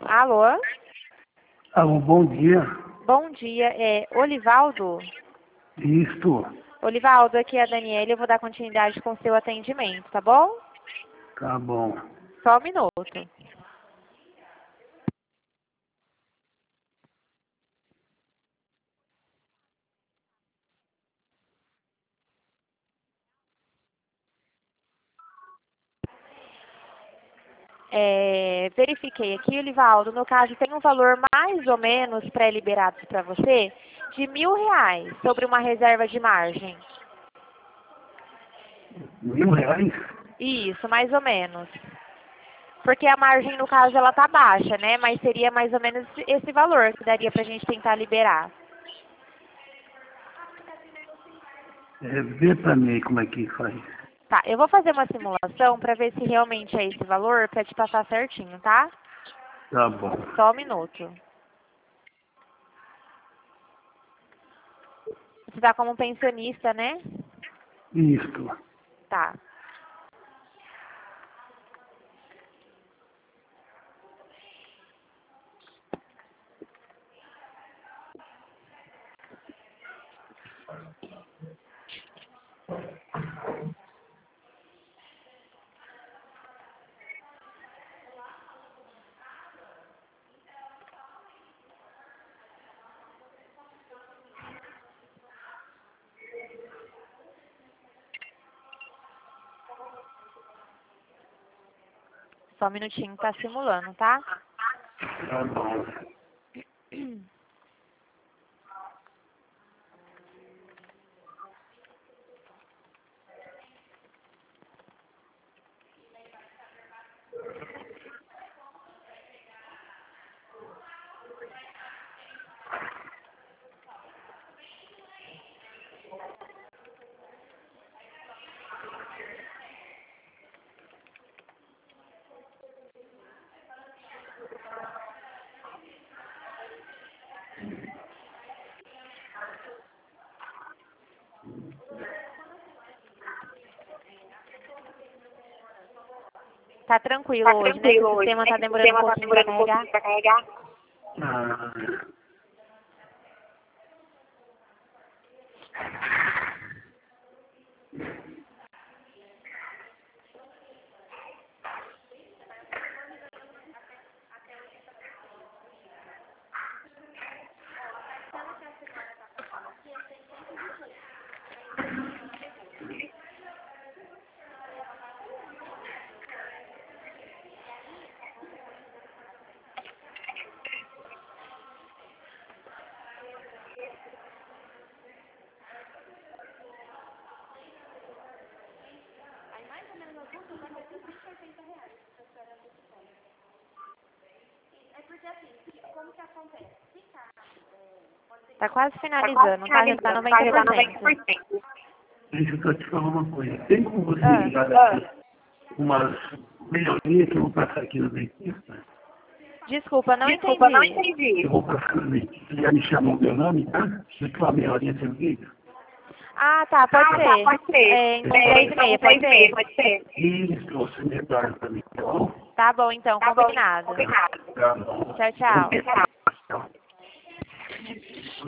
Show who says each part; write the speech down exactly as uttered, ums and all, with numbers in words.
Speaker 1: Alô?
Speaker 2: Alô, bom dia.
Speaker 1: Bom dia, é Olivaldo?
Speaker 2: Isto.
Speaker 1: Olivaldo, aqui é a Daniela, eu vou dar continuidade com o seu atendimento, tá bom?
Speaker 2: Tá bom.
Speaker 1: Só um minuto. É, verifiquei aqui, Olivaldo, no caso tem um valor mais ou menos pré-liberado para você de mil reais sobre uma reserva de margem.
Speaker 2: Mil reais?
Speaker 1: Isso, mais ou menos. Porque a margem, no caso, ela tá baixa, né? Mas seria mais ou menos esse valor que daria pra gente tentar liberar.
Speaker 2: É, vê pra mim aí como é que faz.
Speaker 1: Tá, eu vou fazer uma simulação pra ver se realmente é esse valor pra te passar certinho, tá?
Speaker 2: Tá bom.
Speaker 1: Só um minuto. Você tá como pensionista, né?
Speaker 2: Isto.
Speaker 1: Tá. Só um minutinho que tá simulando, tá?
Speaker 2: Tá bom.
Speaker 1: Tá tranquilo
Speaker 3: Tá
Speaker 1: hoje, né? Que
Speaker 3: tranquilo
Speaker 1: o
Speaker 3: hoje,
Speaker 1: sistema
Speaker 3: né?
Speaker 1: tá
Speaker 3: Que o
Speaker 1: demorando um
Speaker 3: sistema tá
Speaker 1: pouquinho pra
Speaker 3: demorando um
Speaker 1: carregar.
Speaker 3: pouquinho pra carregar.
Speaker 2: Ah,
Speaker 1: Tá quase
Speaker 3: Tá quase
Speaker 1: finalizando, tá? Já tá
Speaker 3: finalizando, tá? Já tá
Speaker 1: noventa por cento.
Speaker 3: noventa por cento.
Speaker 2: deixa eu só te falar uma coisa. Tem como você
Speaker 1: Ah.
Speaker 2: me dar aqui umas melhorias que eu vou passar aqui no dentista?
Speaker 1: Desculpa, não
Speaker 3: Desculpa, não
Speaker 1: entendi.
Speaker 3: entendi.
Speaker 2: Eu vou passar no dentista. Você já me chamou meu nome, tá? Se eu falar melhoria, você liga?
Speaker 1: Ah, tá, pode
Speaker 3: Ah, tá,
Speaker 1: ser.
Speaker 3: pode ser.
Speaker 1: É, então
Speaker 3: É,
Speaker 1: dez e
Speaker 3: então,
Speaker 1: meia, pode
Speaker 3: dez e meia,
Speaker 1: ser?
Speaker 3: pode ser?
Speaker 2: Isso, você me dá pra mim, tá bom?
Speaker 1: Tá bom, então,
Speaker 3: Tá bom,
Speaker 1: combinado.
Speaker 3: combinado.
Speaker 2: Tá bom.
Speaker 1: Tchau, tchau.
Speaker 2: Tchau.